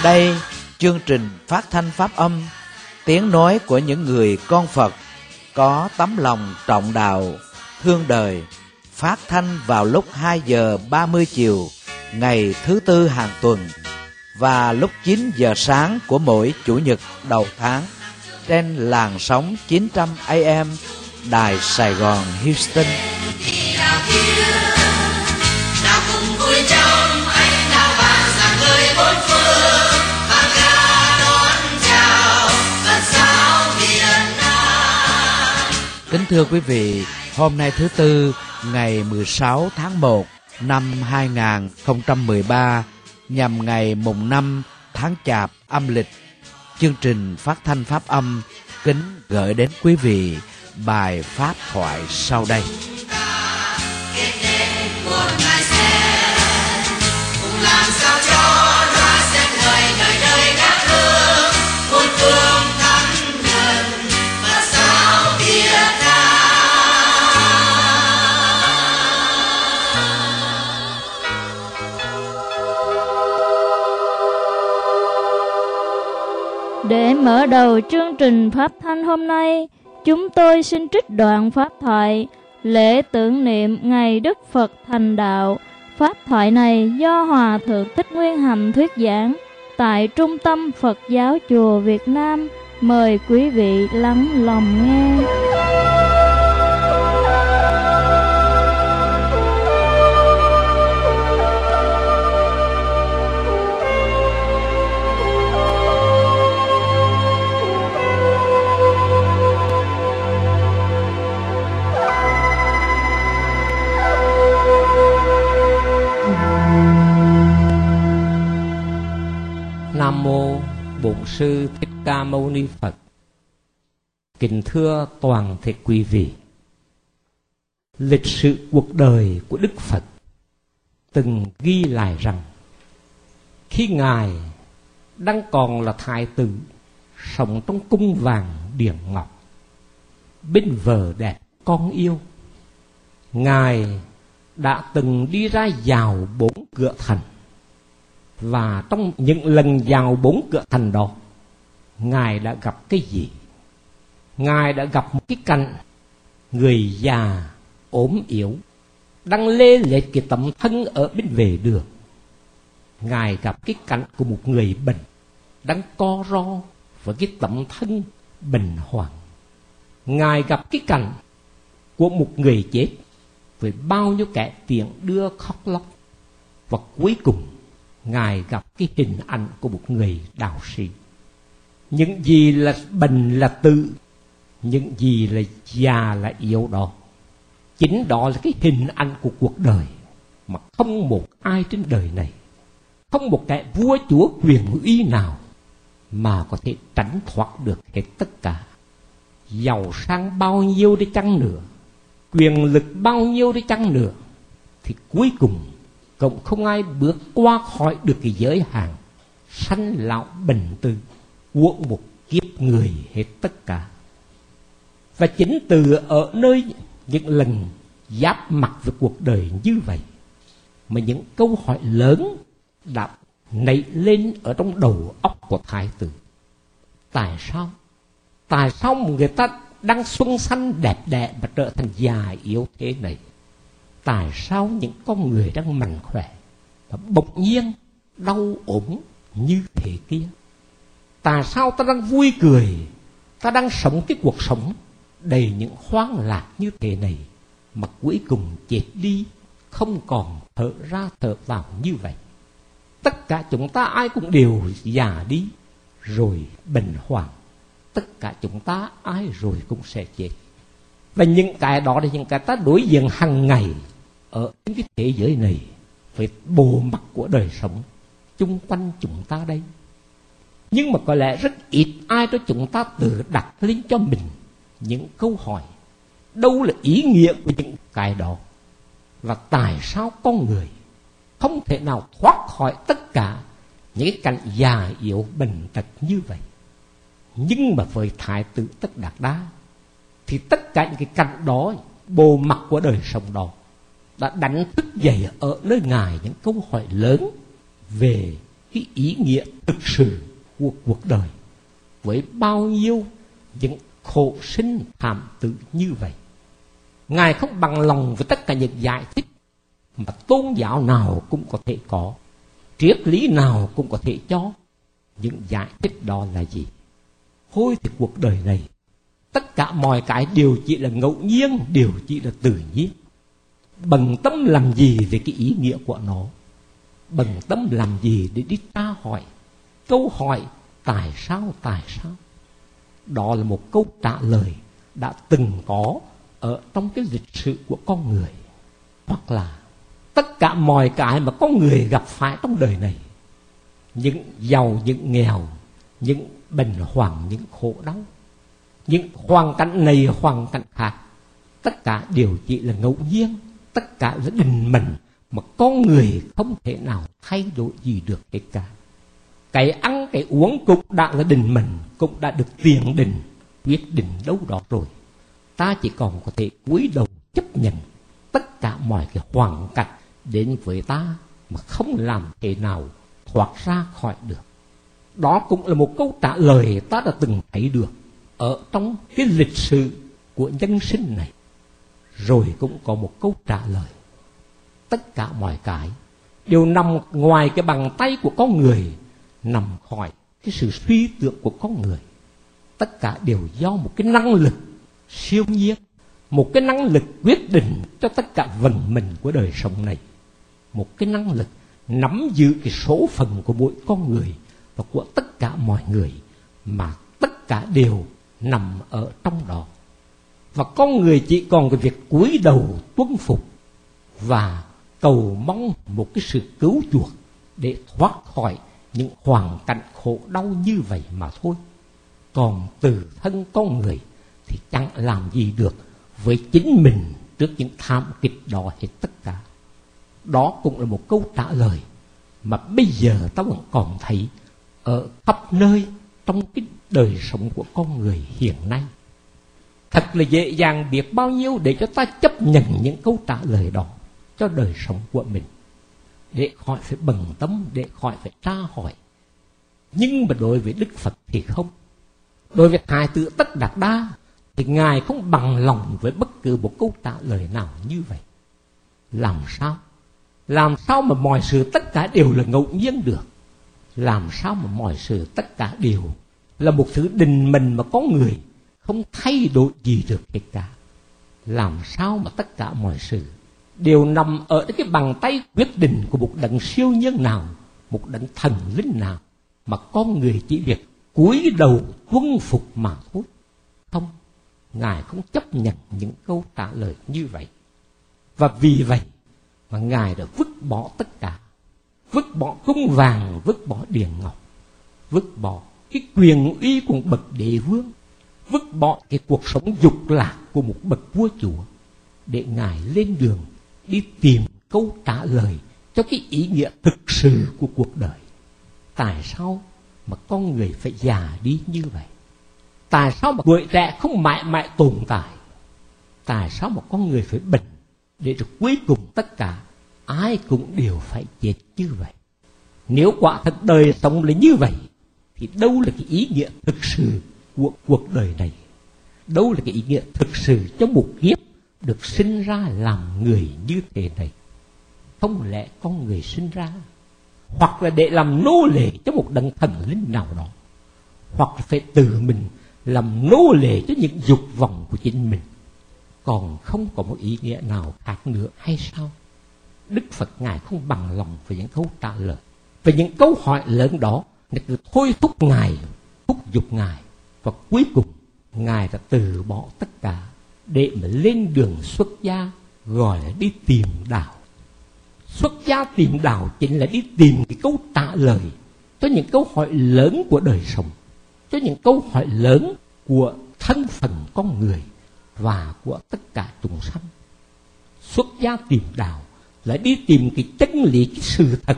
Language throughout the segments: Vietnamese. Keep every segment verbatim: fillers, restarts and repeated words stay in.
Đây, chương trình phát thanh pháp âm, tiếng nói của những người con Phật có tấm lòng trọng đạo, thương đời, phát thanh vào lúc hai giờ ba mươi chiều ngày thứ tư hàng tuần và lúc chín giờ sáng của mỗi chủ nhật đầu tháng trên làn sóng chín trăm A M Đài Sài Gòn Houston. Kính thưa quý vị, hôm nay thứ Tư, ngày mười sáu tháng một năm hai nghìn không trăm mười ba, nhằm ngày mùng năm tháng Chạp âm lịch, chương trình phát thanh pháp âm kính gửi đến quý vị bài pháp thoại sau đây. Để mở đầu chương trình pháp thanh hôm nay, chúng tôi xin trích đoạn pháp thoại lễ tưởng niệm ngày Đức Phật thành đạo. Pháp thoại này do Hòa Thượng Thích Nguyên Hạnh thuyết giảng tại Trung tâm Phật giáo Chùa Việt Nam. Mời quý vị lắng lòng nghe. Nam mô Bổn Sư Thích Ca Mâu Ni Phật. Kính thưa toàn thể quý vị, lịch sử cuộc đời của Đức Phật từng ghi lại rằng khi Ngài đang còn là thái tử, sống trong cung vàng điển ngọc, bên vợ đẹp con yêu, Ngài đã từng đi ra vào bốn cửa thành. Và trong những lần vào bốn cửa thành đó, Ngài đã gặp cái gì? Ngài đã gặp một cái cảnh người già ốm yếu đang lê lết cái tấm thân ở bên vệ đường. Ngài gặp cái cảnh của một người bệnh đang co ro với cái tấm thân bệnh hoạn. Ngài gặp cái cảnh của một người chết với bao nhiêu kẻ tiện đưa khóc lóc. Và cuối cùng Ngài gặp cái hình ảnh của một người đạo sĩ. Những gì là bệnh là tự, những gì là già là yếu đó, chính đó là cái hình ảnh của cuộc đời mà không một ai trên đời này, không một kẻ vua chúa quyền uy nào mà có thể tránh thoát được hết tất cả. Giàu sang bao nhiêu đi chăng nữa, quyền lực bao nhiêu đi chăng nữa, thì cuối cùng cũng không ai bước qua khỏi được cái giới hạn sanh lão bệnh tử của một kiếp người hết tất cả. Và chính từ ở nơi những lần giáp mặt với cuộc đời như vậy mà những câu hỏi lớn đã nảy lên ở trong đầu óc của thái tử. Tại sao? Tại sao người ta đang xuân xanh đẹp đẽ mà trở thành già yếu thế này? Tại sao những con người đang mạnh khỏe và bỗng nhiên đau ốm như thế kia? Tại sao ta đang vui cười, ta đang sống cái cuộc sống đầy những khoáng lạc như thế này mà cuối cùng chết đi, không còn thở ra thở vào như vậy? Tất cả chúng ta ai cũng đều già đi, rồi bệnh hoạn. Tất cả chúng ta ai rồi cũng sẽ chết. Và những cái đó là những cái ta đối diện hàng ngày ở những cái thế giới này với bộ mặt của đời sống chung quanh chúng ta đây. Nhưng mà có lẽ rất ít ai đó chúng ta tự đặt lên cho mình những câu hỏi: đâu là ý nghĩa của những cái đó? Và tại sao con người không thể nào thoát khỏi tất cả những cái cảnh già yếu bệnh tật như vậy? Nhưng mà với Thái tử Tất Đạt Đa thì tất cả những cái cảnh đó, bộ mặt của đời sống đó đã đánh thức dậy ở nơi Ngài những câu hỏi lớn về cái ý nghĩa thực sự của cuộc đời với bao nhiêu những khổ sinh thảm tử như vậy. Ngài không bằng lòng với tất cả những giải thích mà tôn giáo nào cũng có thể có, triết lý nào cũng có thể cho. Những giải thích đó là gì? Thôi thì cuộc đời này, tất cả mọi cái đều chỉ là ngẫu nhiên, đều chỉ là tự nhiên. Bận tâm làm gì về cái ý nghĩa của nó? Bận tâm làm gì để đi tra hỏi? Câu hỏi tại sao, tại sao? Đó là một câu trả lời đã từng có ở trong cái lịch sử của con người. Hoặc là tất cả mọi cái mà con người gặp phải trong đời này, những giàu, những nghèo, những bệnh hoạn, những khổ đau, những hoàn cảnh này, hoàn cảnh khác, tất cả đều chỉ là ngẫu nhiên, tất cả là định mệnh mà con người không thể nào thay đổi gì được hết cả. Cái ăn, cái uống cũng đã là định mệnh, cũng đã được tiền định, quyết định đâu đó rồi. Ta chỉ còn có thể cúi đầu chấp nhận tất cả mọi cái hoàn cảnh đến với ta mà không làm thế nào thoát ra khỏi được. Đó cũng là một câu trả lời ta đã từng thấy được ở trong cái lịch sử của nhân sinh này. Rồi cũng có một câu trả lời: tất cả mọi cái đều nằm ngoài cái bàn tay của con người, nằm khỏi cái sự suy tưởng của con người. Tất cả đều do một cái năng lực siêu nhiên, một cái năng lực quyết định cho tất cả vận mệnh của đời sống này. Một cái năng lực nắm giữ cái số phận của mỗi con người và của tất cả mọi người, mà tất cả đều nằm ở trong đó. Và con người chỉ còn cái việc cúi đầu tuân phục và cầu mong một cái sự cứu chuộc để thoát khỏi những hoàn cảnh khổ đau như vậy mà thôi. Còn từ thân con người thì chẳng làm gì được với chính mình trước những thảm kịch đó hết tất cả. Đó cũng là một câu trả lời mà bây giờ ta vẫn còn thấy ở khắp nơi trong cái đời sống của con người hiện nay. Thật là dễ dàng biết bao nhiêu để cho ta chấp nhận những câu trả lời đó cho đời sống của mình, để khỏi phải bận tâm, để khỏi phải tra hỏi. Nhưng mà đối với Đức Phật thì không. Đối với Thái tử Tất Đạt Đa thì Ngài không bằng lòng với bất cứ một câu trả lời nào như vậy. Làm sao? Làm sao mà mọi sự tất cả đều là ngẫu nhiên được? Làm sao mà mọi sự tất cả đều là một thứ định mệnh mà con người không thay đổi gì được hết cả? Làm sao mà tất cả mọi sự đều nằm ở cái bàn tay quyết định của một đấng siêu nhân nào, một đấng thần linh nào, mà con người chỉ việc cúi đầu tuân phục mà thôi? Không, Ngài không chấp nhận những câu trả lời như vậy. Và vì vậy mà Ngài đã vứt bỏ tất cả, vứt bỏ cung vàng, vứt bỏ điện ngọc, vứt bỏ cái quyền uy của một bậc đế vương, vứt bỏ cái cuộc sống dục lạc của một bậc vua chúa, để Ngài lên đường đi tìm câu trả lời cho cái ý nghĩa thực sự của cuộc đời. Tại sao mà con người phải già đi như vậy? Tại sao mà tuổi trẻ không mãi mãi tồn tại? Tại sao mà con người phải bệnh để rồi cuối cùng tất cả ai cũng đều phải chết như vậy? Nếu quả thật đời sống là như vậy thì đâu là cái ý nghĩa thực sự của cuộc đời này? Đâu là cái ý nghĩa thực sự cho một kiếp được sinh ra làm người như thế này? Không lẽ con người sinh ra hoặc là để làm nô lệ cho một đấng thần linh nào đó, hoặc là phải tự mình làm nô lệ cho những dục vọng của chính mình, còn không có một ý nghĩa nào khác nữa hay sao? Đức Phật Ngài không bằng lòng với những câu trả lời, về những câu hỏi lớn đó, nó cứ thôi thúc Ngài, thúc giục Ngài, và cuối cùng Ngài đã từ bỏ tất cả để mà lên đường xuất gia, gọi là đi tìm đạo. Xuất gia tìm đạo chính là đi tìm cái câu trả lời cho những câu hỏi lớn của đời sống, cho những câu hỏi lớn của thân phận con người và của tất cả chúng sanh. Xuất gia tìm đạo là đi tìm cái chân lý, cái sự thật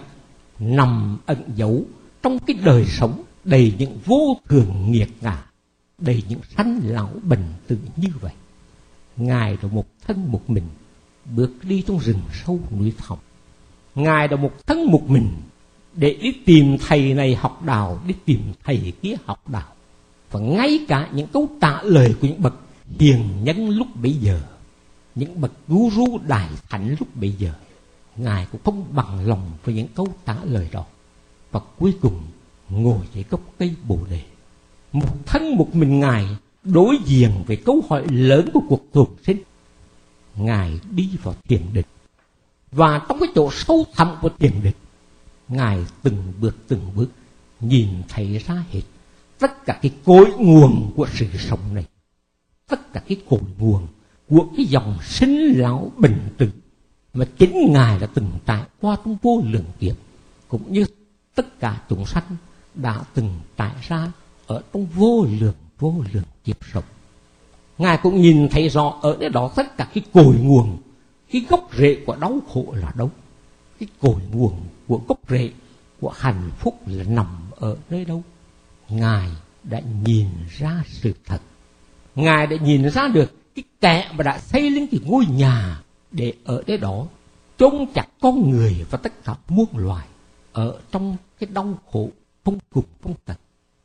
nằm ẩn giấu trong cái đời sống đầy những vô thường nghiệt ngã, đầy những sanh lão bệnh tử như vậy. Ngài đã một thân một mình bước đi trong rừng sâu núi thẳm. Ngài đã một thân một mình để đi tìm thầy này học đạo, đi tìm thầy kia học đạo. Và ngay cả những câu trả lời của những bậc hiền nhân lúc bấy giờ, những bậc guru đại thánh lúc bấy giờ, Ngài cũng không bằng lòng với những câu trả lời đó. Và cuối cùng ngồi dưới gốc cây Bồ Đề, một thân một mình Ngài đối diện với câu hỏi lớn của cuộc thường sinh. Ngài đi vào thiền định, và trong cái chỗ sâu thẳm của thiền định, Ngài từng bước từng bước nhìn thấy ra hết tất cả cái cội nguồn của sự sống này, tất cả cái cội nguồn của cái dòng sinh lão bệnh tử mà chính Ngài đã từng trải qua trong vô lượng kiếp, cũng như tất cả chúng sanh đã từng trải ra ở trong vô lượng vô lượng kiếp sống. Ngài cũng nhìn thấy rõ ở đây đó tất cả cái cội nguồn, cái gốc rễ của đau khổ là đâu, cái cội nguồn của gốc rễ của hạnh phúc là nằm ở nơi đâu. Ngài đã nhìn ra sự thật. Ngài đã nhìn ra được cái kẻ mà đã xây lên cái ngôi nhà để ở đây đó chôn chặt con người và tất cả muôn loài ở trong cái đau khổ không cùng không tận.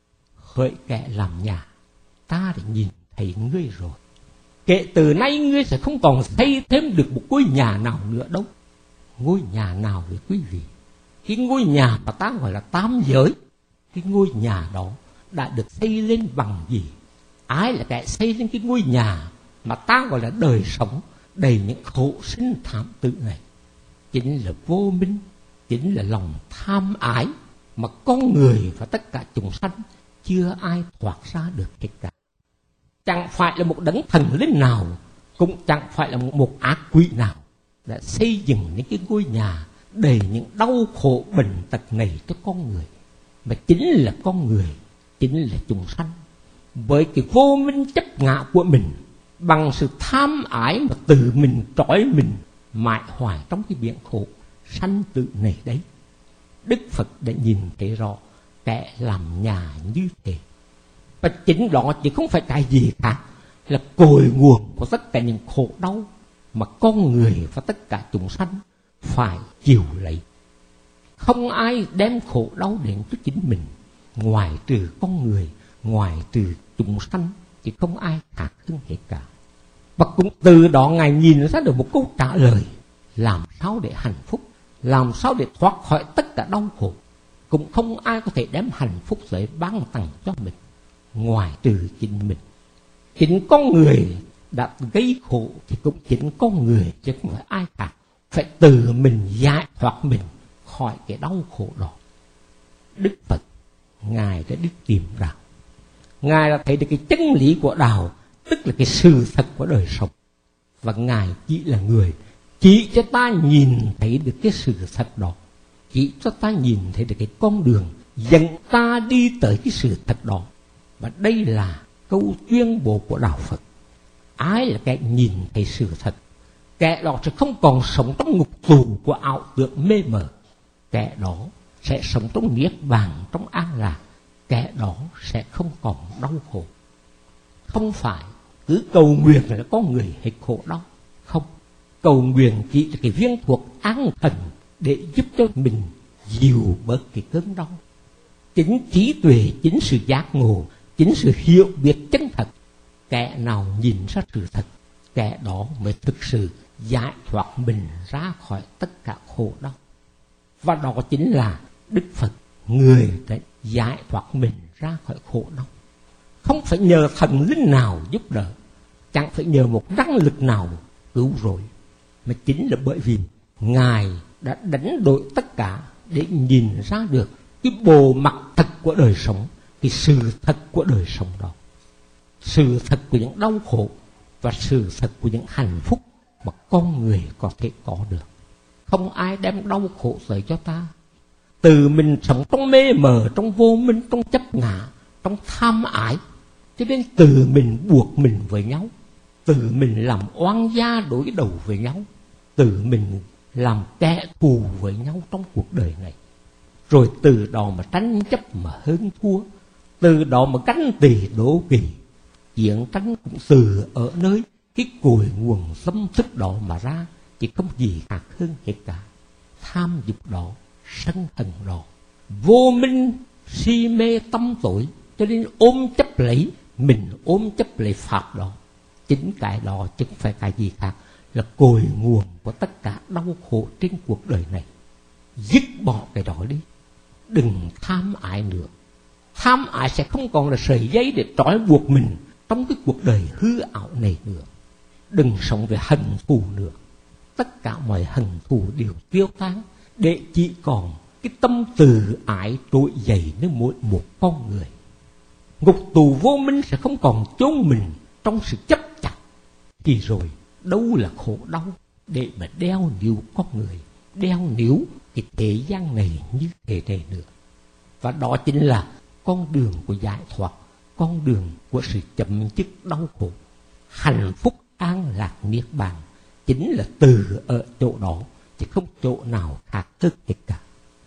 Hỡi kẻ làm nhà, ta đã nhìn thấy ngươi rồi. Kể từ nay ngươi sẽ không còn xây thêm được một ngôi nhà nào nữa đâu. Ngôi nhà nào với quý vị? Cái ngôi nhà mà ta gọi là tam giới, cái ngôi nhà đó đã được xây lên bằng gì? Ai là kẻ xây lên cái ngôi nhà mà ta gọi là đời sống đầy những khổ sinh thảm tử này? Chính là vô minh, chính là lòng tham ái mà con người và tất cả chúng sanh chưa ai thoát ra được hết cả. Chẳng phải là một đấng thần linh nào, cũng chẳng phải là một, một ác quỷ nào đã xây dựng những cái ngôi nhà đầy những đau khổ bệnh tật này cho con người, mà chính là con người, chính là chúng sanh với cái vô minh chấp ngã của mình, bằng sự tham ái mà tự mình trói mình mãi hoài trong cái biển khổ sanh tử này đấy. Đức Phật đã nhìn thấy rõ kẻ làm nhà như thế, và chính đó chỉ không phải cái gì khác là cội nguồn của tất cả những khổ đau mà con người và tất cả chúng sanh phải chịu lấy. Không ai đem khổ đau đến cho chính mình, ngoài trừ con người, ngoài trừ chúng sanh, thì không ai khác hơn hết cả. Và cũng từ đó Ngài nhìn ra được một câu trả lời: làm sao để hạnh phúc, làm sao để thoát khỏi tất cả đau khổ. Cũng không ai có thể đem hạnh phúc tới ban tặng cho mình, ngoài trừ chính mình. Chính con người đã gây khổ thì cũng chính con người, chứ không phải ai khác. Phải tự mình giải thoát mình khỏi cái đau khổ đó. Đức Phật, Ngài đã đi tìm đạo. Ngài đã thấy được cái chân lý của đạo, tức là cái sự thật của đời sống. Và Ngài chỉ là người chỉ cho ta nhìn thấy được cái sự thật đó, chỉ cho ta nhìn thấy được cái con đường dẫn ta đi tới cái sự thật đó. Và đây là câu tuyên bố của đạo Phật. Ai là kẻ nhìn thấy sự thật, kẻ đó sẽ không còn sống trong ngục tù của ảo tưởng mê mờ. Kẻ đó sẽ sống trong niết bàn, trong an lạc. Kẻ đó sẽ không còn đau khổ. Không phải cứ cầu nguyện là con người hết khổ đau. Không, cầu nguyện chỉ là cái viên thuốc an thần để giúp cho mình dịu bớt cái cơn đau. Chính trí tuệ, chính sự giác ngộ, chính sự hiểu biết chân thật. Kẻ nào nhìn ra sự thật, kẻ đó mới thực sự giải thoát mình ra khỏi tất cả khổ đau. Và đó chính là Đức Phật, người đã giải thoát mình ra khỏi khổ đau. Không phải nhờ thần linh nào giúp đỡ, chẳng phải nhờ một năng lực nào cứu rỗi, mà chính là bởi vì Ngài đã đánh đổi tất cả để nhìn ra được cái bộ mặt thật của đời sống, cái sự thật của đời sống đó, sự thật của những đau khổ và sự thật của những hạnh phúc mà con người có thể có được. Không ai đem đau khổ tới cho ta. Từ mình sống trong mê mờ, trong vô minh, trong chấp ngã, trong tham ái, cho nên từ mình buộc mình với nhau, từ mình làm oan gia đối đầu với nhau, từ mình làm kẻ thù với nhau trong cuộc đời này. Rồi từ đó mà tranh chấp mà hơn thua, từ đó mà ganh tỳ đố kỵ. Chiến tranh cũng từ ở nơi cái cội nguồn xâm thức đó mà ra, chỉ không gì khác hơn hết cả. Tham dục đó, sân hận đó, vô minh si mê tâm tối, cho nên ôm chấp lấy, mình ôm chấp lấy pháp đó. Chính cái đó chứ không phải cái gì khác, là cội nguồn của tất cả đau khổ trên cuộc đời này. Dứt bỏ cái đó đi, đừng tham ái nữa. Tham ái sẽ không còn là sợi dây để trói buộc mình trong cái cuộc đời hư ảo này nữa. Đừng sống về hận thù nữa. Tất cả mọi hận thù đều tiêu tan, để chỉ còn cái tâm từ ái trỗi dậy nơi mỗi một con người. Ngục tù vô minh sẽ không còn chôn mình trong sự chấp chặt. Thì rồi đâu là khổ đau để mà đeo níu con người, đeo níu cái thế gian này như thế này nữa. Và đó chính là con đường của giải thoát, con đường của sự chấm dứt đau khổ. Hạnh phúc an lạc niết bàn chính là từ ở chỗ đó, chứ không chỗ nào khác hơn hết cả.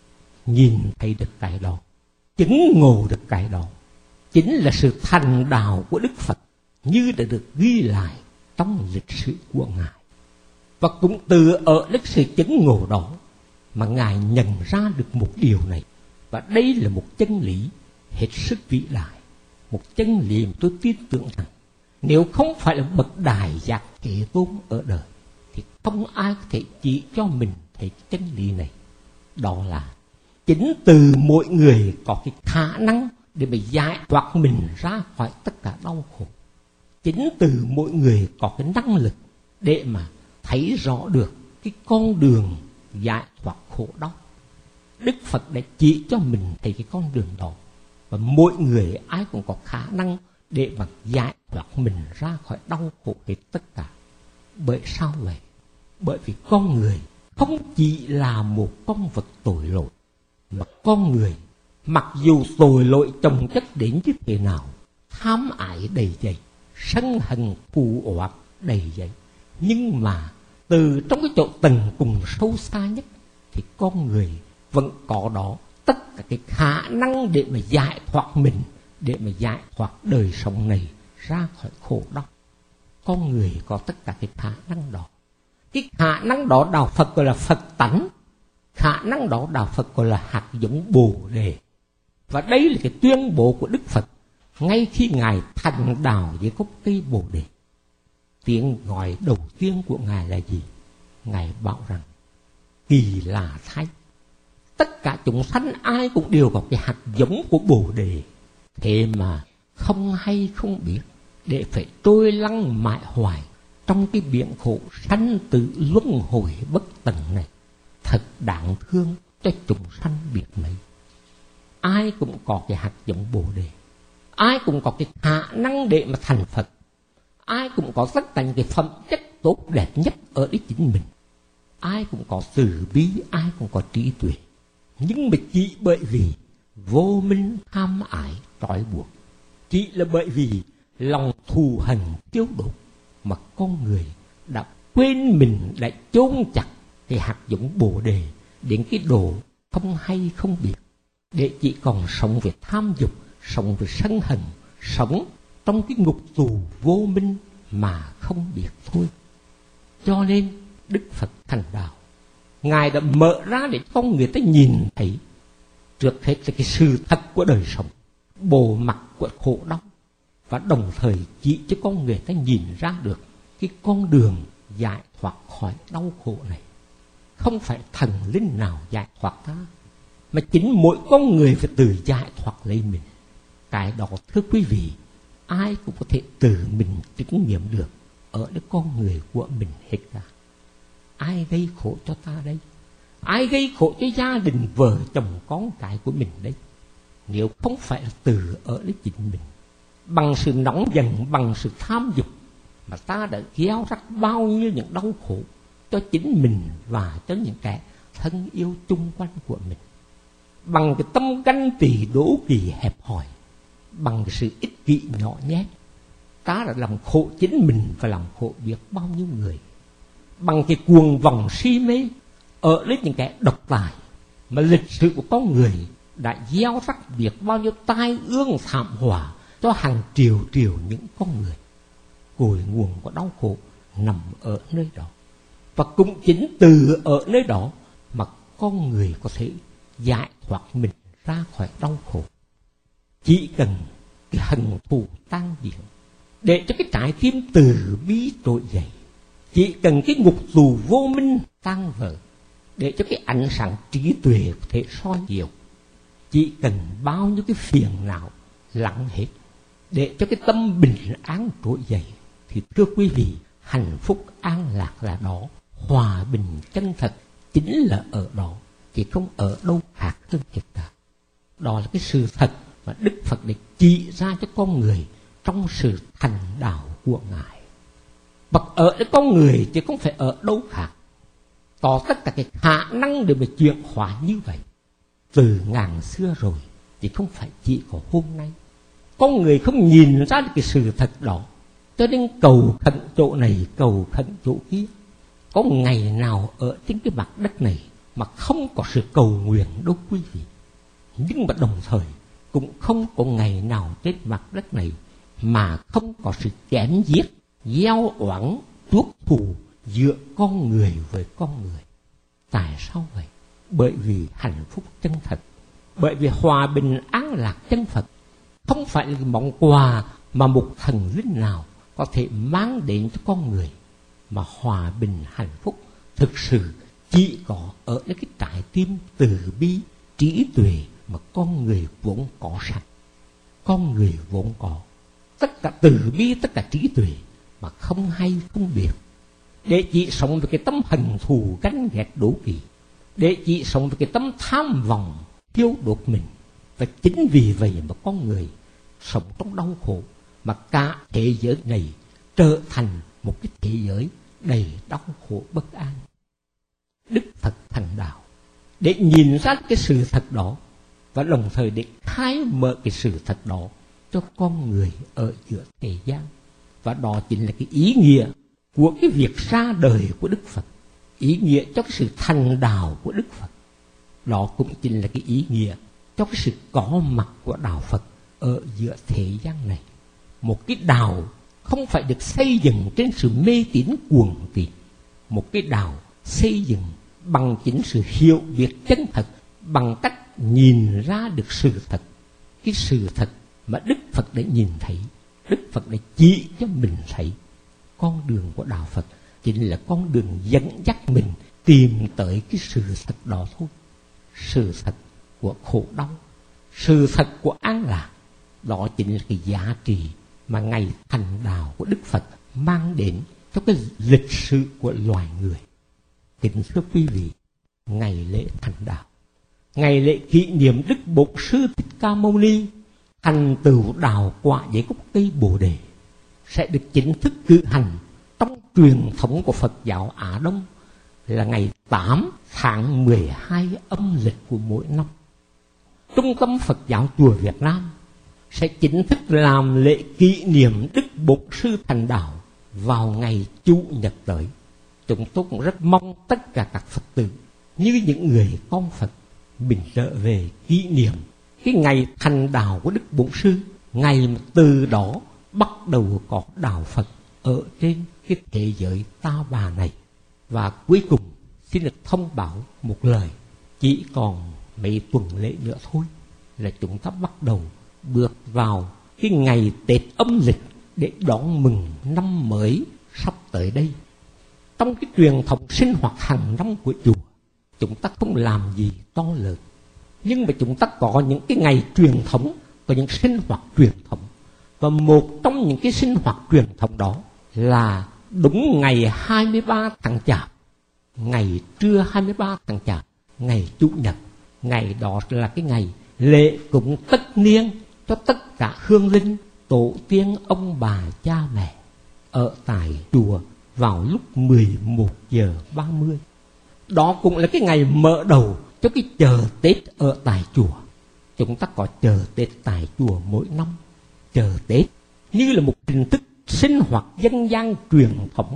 Nhìn thấy được cái đó, chứng ngộ được cái đó, chính là sự thành đạo của Đức Phật như đã được ghi lại trong lịch sử của Ngài. Và cũng từ ở lịch sử chứng ngộ đó mà Ngài nhận ra được một điều này. Và đây là một chân lý hết sức vĩ đại, một chân lý mà tôi tin tưởng rằng nếu không phải là bậc đại giác Thế Tôn ở đời thì không ai có thể chỉ cho mình thấy chân lý này. Đó là chính từ mỗi người có cái khả năng để mà giải thoát mình ra khỏi tất cả đau khổ. Chính từ mỗi người có cái năng lực để mà thấy rõ được cái con đường giải thoát khổ đau. Đức Phật đã chỉ cho mình thấy cái con đường đó. Và mỗi người ai cũng có khả năng để mà giải thoát mình ra khỏi đau khổ hết tất cả. Bởi sao vậy? Bởi vì con người không chỉ là một con vật tội lỗi, mà con người mặc dù tội lỗi chồng chất đến như thế nào, tham ái đầy dẫy, sân hận thù oán đầy dẫy, nhưng mà từ trong cái chỗ tầng cùng sâu xa nhất thì con người vẫn có đó tất cả cái khả năng để mà giải thoát mình, để mà giải thoát đời sống này ra khỏi khổ đau. Con người có tất cả cái khả năng đó. Cái khả năng đó đạo Phật gọi là Phật tánh. Khả năng đó đạo Phật gọi là hạt giống Bồ Đề. Và đây là cái tuyên bố của Đức Phật ngay khi Ngài thành đạo với gốc cây Bồ Đề. Tiếng gọi đầu tiên của Ngài là gì? Ngài bảo rằng kỳ lạ thay, tất cả chúng sanh ai cũng đều có cái hạt giống của Bồ Đề, thế mà không hay không biết, để phải trôi lăn mãi hoài trong cái biển khổ sanh tử luân hồi bất tận này. Thật đáng thương cho chúng sanh biết mấy. Ai cũng có cái hạt giống Bồ Đề, ai cũng có cái khả năng để mà thành Phật, ai cũng có tất cả những cái phẩm chất tốt đẹp nhất ở đấy chính mình. Ai cũng có từ bi, ai cũng có trí tuệ. Nhưng mà chỉ bởi vì vô minh tham ái trói buộc, chỉ là bởi vì lòng thù hằn tiêu đốt mà con người đã quên mình, đã chôn chặt cái hạt giống Bồ Đề đến cái độ không hay không biết, để chỉ còn sống về tham dục, sống về sân hận, sống trong cái ngục tù vô minh mà không biết thôi. Cho nên Đức Phật thành đạo, Ngài đã mở ra để con người ta nhìn thấy trước hết là cái sự thật của đời sống, bộ mặt của khổ đau, và đồng thời chỉ cho con người ta nhìn ra được cái con đường giải thoát khỏi đau khổ này. Không phải thần linh nào giải thoát ta, mà chính mỗi con người phải tự giải thoát lấy mình. Cái đó thưa quý vị, ai cũng có thể tự mình chứng nghiệm được ở cái con người của mình hết cả. Ai gây khổ cho ta đây? Ai gây khổ cho gia đình vợ chồng con cái của mình đấy? Nếu không phải là từ ở đấy chính mình, bằng sự nóng giận, bằng sự tham dục mà ta đã gieo rắc bao nhiêu những đau khổ cho chính mình và cho những kẻ thân yêu chung quanh của mình. Bằng cái tâm ganh tỳ đố kỵ hẹp hòi, bằng cái sự ích kỷ nhỏ nhét, ta đã làm khổ chính mình và làm khổ biết bao nhiêu người. Bằng cái cuồng vòng si mê ở lấy những kẻ độc tài mà lịch sử của con người đã gieo rắc biết bao nhiêu tai ương thảm họa cho hàng triệu triệu những con người. Cội nguồn của đau khổ nằm ở nơi đó. Và cũng chính từ ở nơi đó mà con người có thể giải thoát mình ra khỏi đau khổ. Chỉ cần cái hận thù tan biến, để cho cái trái tim từ bi trỗi dậy. Chỉ cần cái ngục tù vô minh tan vỡ, để cho cái ánh sáng trí tuệ có thể soi chiếu. Chỉ cần bao nhiêu cái phiền não lắng hết, để cho cái tâm bình an trỗi dậy, thì thưa quý vị, hạnh phúc an lạc là đó, hòa bình chân thật chính là ở đó, chỉ không ở đâu khác hơn cả. Đó là cái sự thật mà Đức Phật để chỉ ra cho con người trong sự thành đạo của Ngài. Bậc ở với con người chứ không phải ở đâu khác. Có tất cả cái khả năng để mà chuyển hóa như vậy từ ngàn xưa rồi, chứ không phải chỉ có hôm nay. Con người không nhìn ra được cái sự thật đó, cho nên cầu khẩn chỗ này, cầu khẩn chỗ kia. Có ngày nào ở trên cái mặt đất này mà không có sự cầu nguyện đâu quý vị. Nhưng mà đồng thời cũng không có ngày nào trên mặt đất này mà không có sự chém giết, gieo oán, chuốc thù giữa con người với con người. Tại sao vậy? Bởi vì hạnh phúc chân thật, bởi vì hòa bình an lạc chân Phật không phải là món quà mà một thần linh nào có thể mang đến cho con người, mà hòa bình hạnh phúc thực sự chỉ có ở những cái trái tim từ bi, trí tuệ mà con người vốn có sẵn. Con người vốn có tất cả từ bi, tất cả trí tuệ mà không hay không biết, để chỉ sống với cái tâm hận thù ganh ghét đố kỵ, để chỉ sống với cái tâm tham vọng thiêu đốt mình. Và chính vì vậy mà con người sống trong đau khổ, mà cả thế giới này trở thành một cái thế giới đầy đau khổ bất an. Đức Phật thành đạo để nhìn ra cái sự thật đó, và đồng thời để khai mở cái sự thật đó cho con người ở giữa thế gian. Và đó chính là cái ý nghĩa của cái việc ra đời của Đức Phật, ý nghĩa cho cái sự thành đạo của Đức Phật. Đó cũng chính là cái ý nghĩa cho cái sự có mặt của đạo Phật ở giữa thế gian này. Một cái đạo không phải được xây dựng trên sự mê tín cuồng tín, một cái đạo xây dựng bằng chính sự hiểu biết chân thật, bằng cách nhìn ra được sự thật. Cái sự thật mà Đức Phật đã nhìn thấy, Đức Phật đã chỉ cho mình thấy. Con đường của đạo Phật chính là con đường dẫn dắt mình tìm tới cái sự thật đó thôi. Sự thật của khổ đau, sự thật của an lạc, đó chính là cái giá trị mà ngày thành đạo của Đức Phật mang đến cho cái lịch sử của loài người. Kính thưa quý vị, ngày lễ thành đạo, ngày lễ kỷ niệm Đức Bổn Sư Thích Ca Mâu Ni thành tựu đạo quả dưới gốc cây Bồ Đề sẽ được chính thức cử hành trong truyền thống của Phật giáo Á Đông là ngày tám tháng mười hai âm lịch của mỗi năm. Trung tâm Phật giáo chùa Việt Nam sẽ chính thức làm lễ kỷ niệm Đức Bổn Sư thành đạo vào ngày Chủ nhật tới. Chúng tôi cũng rất mong tất cả các Phật tử như những người con Phật mình trở về kỷ niệm cái ngày thành đạo của Đức Bổn Sư, ngày mà từ đó bắt đầu có đạo Phật ở trên cái thế giới ta bà này. Và cuối cùng xin được thông báo một lời, chỉ còn mấy tuần lễ nữa thôi là chúng ta bắt đầu bước vào cái ngày Tết âm lịch để đón mừng năm mới sắp tới đây. Trong cái truyền thống sinh hoạt hàng năm của chùa, chúng ta không làm gì to lớn, nhưng mà chúng ta có những cái ngày truyền thống, có những sinh hoạt truyền thống. Và một trong những cái sinh hoạt truyền thống đó là đúng ngày hai mươi ba tháng Chạp, ngày trưa hai mươi ba tháng Chạp, ngày Chủ nhật. Ngày đó là cái ngày lễ cúng tất niên cho tất cả hương linh, tổ tiên, ông bà, cha mẹ ở tại chùa vào lúc mười một giờ ba mươi. Đó cũng là cái ngày mở đầu cho cái chờ Tết ở tại chùa. Chúng ta có chờ Tết tại chùa mỗi năm. Chờ Tết như là một hình thức sinh hoạt dân gian truyền thống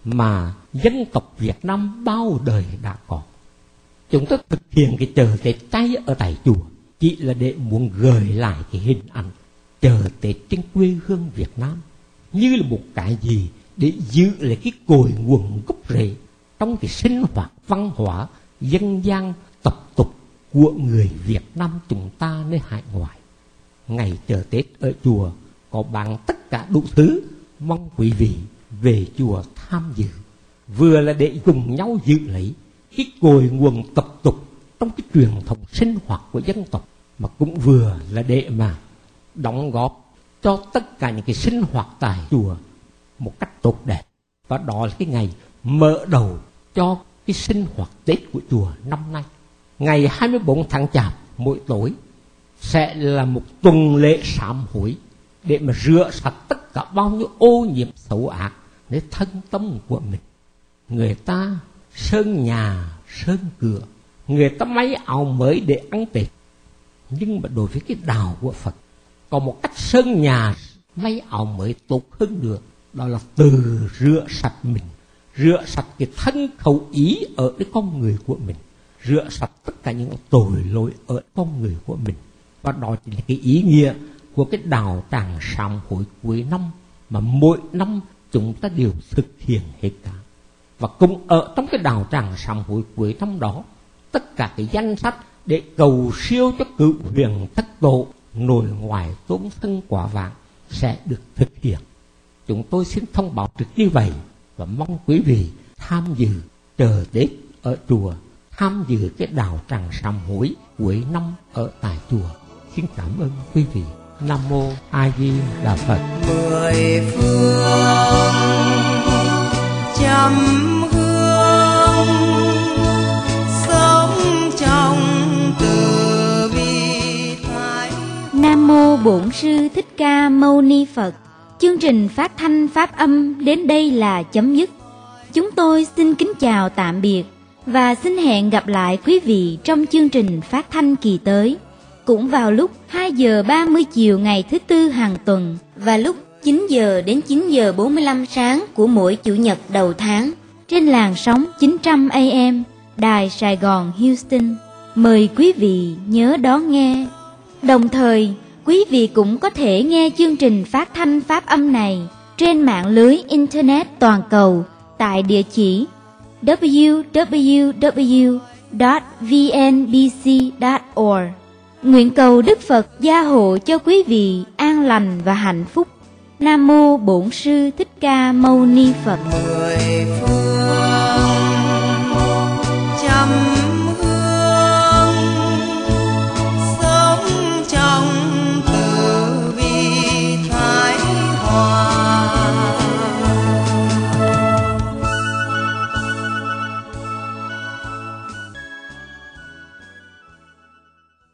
mà dân tộc Việt Nam bao đời đã có. Chúng ta thực hiện cái chờ Tết chay ở tại chùa chỉ là để muốn gợi lại cái hình ảnh chờ Tết trên quê hương Việt Nam, như là một cái gì để giữ lại cái cội nguồn gốc rễ trong cái sinh hoạt văn hóa dân gian tập tục của người Việt Nam chúng ta nơi hải ngoại. Ngày chờ Tết ở chùa có bán tất cả đủ thứ, mong quý vị về chùa tham dự, vừa là để cùng nhau giữ lấy cái cội nguồn tập tục trong cái truyền thống sinh hoạt của dân tộc, mà cũng vừa là để mà đóng góp cho tất cả những cái sinh hoạt tại chùa một cách tốt đẹp. Và đó là cái ngày mở đầu cho cái sinh hoạt Tết của chùa năm nay. Ngày hai mươi bốn tháng Chạp mỗi tối sẽ là một tuần lễ sám hối để mà rửa sạch tất cả bao nhiêu ô nhiễm xấu ác để thân tâm của mình. Người ta sơn nhà, sơn cửa, người ta may áo mới để ăn Tết. Nhưng mà đối với cái đạo của Phật, có một cách sơn nhà, may áo mới tốt hơn nữa, đó là từ rửa sạch mình, rửa sạch cái thân khẩu ý ở cái con người của mình, rửa sạch tất cả những tội lỗi ở con người của mình. Và đó chính là cái ý nghĩa của cái đạo tràng sám hối cuối năm mà mỗi năm chúng ta đều thực hiện hết cả. Và cũng ở trong cái đạo tràng sám hối cuối năm đó, tất cả cái danh sách để cầu siêu cho cựu huyền thất tổ nội ngoại tôn thân quả vàng sẽ được thực hiện. Chúng tôi xin thông báo trực như vậy và mong quý vị tham dự chờ Tết ở chùa, tham dự cái đạo tràng sám hối cuối năm ở tại chùa. Xin cảm ơn quý vị. Nam mô A Di Đà Phật. Mười phương trăm hương sống trong từ bi thái. Nam mô Bổn Sư Thích Ca Mâu Ni Phật. Chương trình phát thanh pháp âm đến đây là chấm dứt. Chúng tôi xin kính chào tạm biệt và xin hẹn gặp lại quý vị trong chương trình phát thanh kỳ tới, cũng vào lúc hai giờ ba mươi chiều ngày thứ Tư hàng tuần và lúc chín giờ đến chín giờ bốn mươi lăm sáng của mỗi Chủ nhật đầu tháng trên làn sóng chín trăm A M Đài Sài Gòn Houston. Mời quý vị nhớ đón nghe. Đồng thời, quý vị cũng có thể nghe chương trình phát thanh pháp âm này trên mạng lưới Internet toàn cầu tại địa chỉ w w w chấm v n b c chấm org. Nguyện cầu Đức Phật gia hộ cho quý vị an lành và hạnh phúc. Nam mô Bổn Sư Thích Ca Mâu Ni Phật. Mười phương